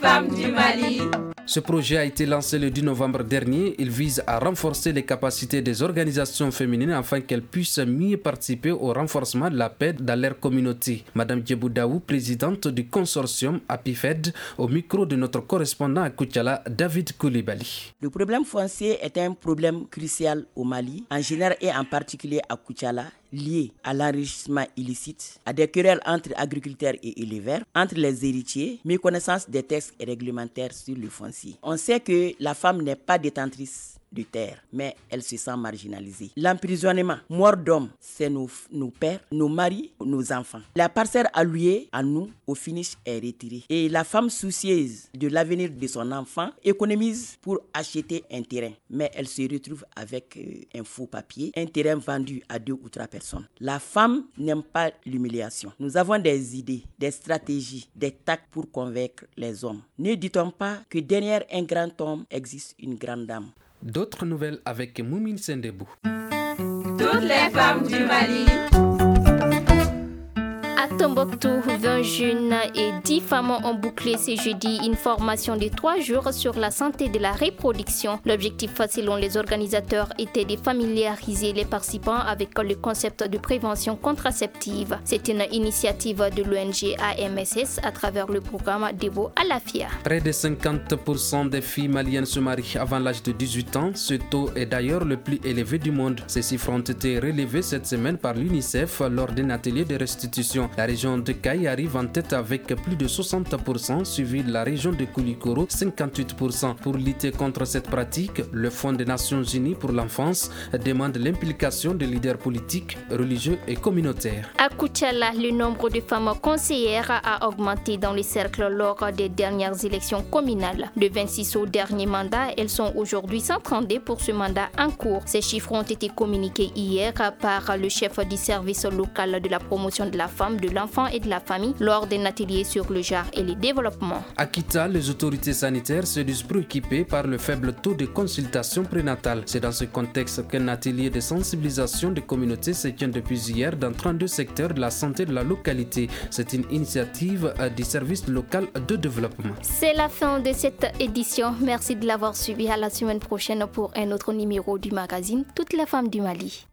femmes du Mali. Ce projet a été lancé le 10 novembre dernier. Il vise à renforcer les capacités des organisations féminines afin qu'elles puissent mieux participer au renforcement de la paix dans leur communauté. Madame Djebou Daou, présidente du consortium APIFED, au micro de notre correspondant à Koutiala, David Koulibaly. Le problème foncier est un problème crucial au Mali, en général et en particulier à Koutiala, lié à l'enrichissement illicite, à des querelles entre agriculteurs et éleveurs, entre les héritiers, méconnaissance des textes et réglementaires sur le foncier. On sait que la femme n'est pas détentrice de terre, mais elle se sent marginalisée. L'emprisonnement, mort d'homme, c'est nos pères, nos maris, nos enfants. La parcelle allouée à nous, au finish, est retirée. Et la femme soucieuse de l'avenir de son enfant économise pour acheter un terrain. Mais elle se retrouve avec un faux papier, un terrain vendu à 2 ou 3 personnes. La femme n'aime pas l'humiliation. Nous avons des idées, des stratégies, des tactiques pour convaincre les hommes. Ne dit-on pas que derrière un grand homme existe une grande dame? D'autres nouvelles avec Moumine Sendebou. Toutes les femmes du Mali. À Tombouctou, 20 jeunes et 10 femmes ont bouclé ce jeudi une formation de 3 jours sur la santé de la reproduction. L'objectif, selon les organisateurs, était de familiariser les participants avec le concept de prévention contraceptive. C'est une initiative de l'ONG AMSS à travers le programme Debo Alafia. Près de 50% des filles maliennes se marient avant l'âge de 18 ans. Ce taux est d'ailleurs le plus élevé du monde. Ces chiffres ont été relevés cette semaine par l'UNICEF lors d'un atelier de restitution. La région de Kaï arrive en tête avec plus de 60%, suivi de la région de Koulikoro, 58%. Pour lutter contre cette pratique, le Fonds des Nations Unies pour l'enfance demande l'implication des leaders politiques, religieux et communautaires. À Koutiala, le nombre de femmes conseillères a augmenté dans les cercles lors des dernières élections communales. De 26 au dernier mandat, elles sont aujourd'hui 132 pour ce mandat en cours. Ces chiffres ont été communiqués hier par le chef du service local de la promotion de la femme, de l'enfant et de la famille lors d'un atelier sur le genre et le développement. À Kita, les autorités sanitaires se disent préoccupées par le faible taux de consultation prénatale. C'est dans ce contexte qu'un atelier de sensibilisation des communautés se tient depuis hier dans 32 secteurs de la santé de la localité. C'est une initiative du service local de développement. C'est la fin de cette édition. Merci de l'avoir suivi. À la semaine prochaine pour un autre numéro du magazine Toutes les femmes du Mali.